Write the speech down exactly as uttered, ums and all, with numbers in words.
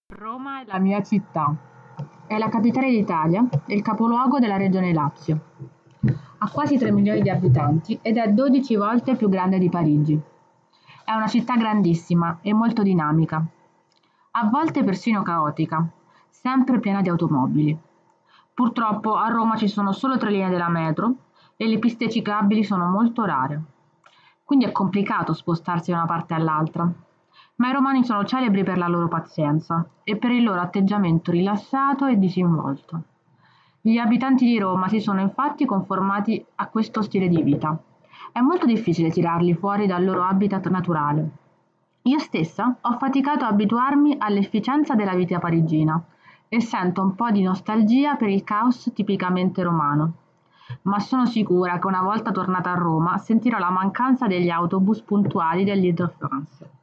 Roma è la mia città. È la capitale d'Italia e il capoluogo della regione Lazio. Ha quasi tre milioni di abitanti ed è dodici volte più grande di Parigi. È una città grandissima e molto dinamica, a volte persino caotica, sempre piena di automobili. Purtroppo a Roma ci sono solo tre linee della metro e le piste ciclabili sono molto rare. Quindi è complicato spostarsi da una parte all'altra. Ma i romani sono celebri per la loro pazienza e per il loro atteggiamento rilassato e disinvolto. Gli abitanti di Roma si sono infatti conformati a questo stile di vita. È molto difficile tirarli fuori dal loro habitat naturale. Io stessa ho faticato a abituarmi all'efficienza della vita parigina e sento un po' di nostalgia per il caos tipicamente romano. Ma sono sicura che una volta tornata a Roma sentirò la mancanza degli autobus puntuali dell'Île-de-France.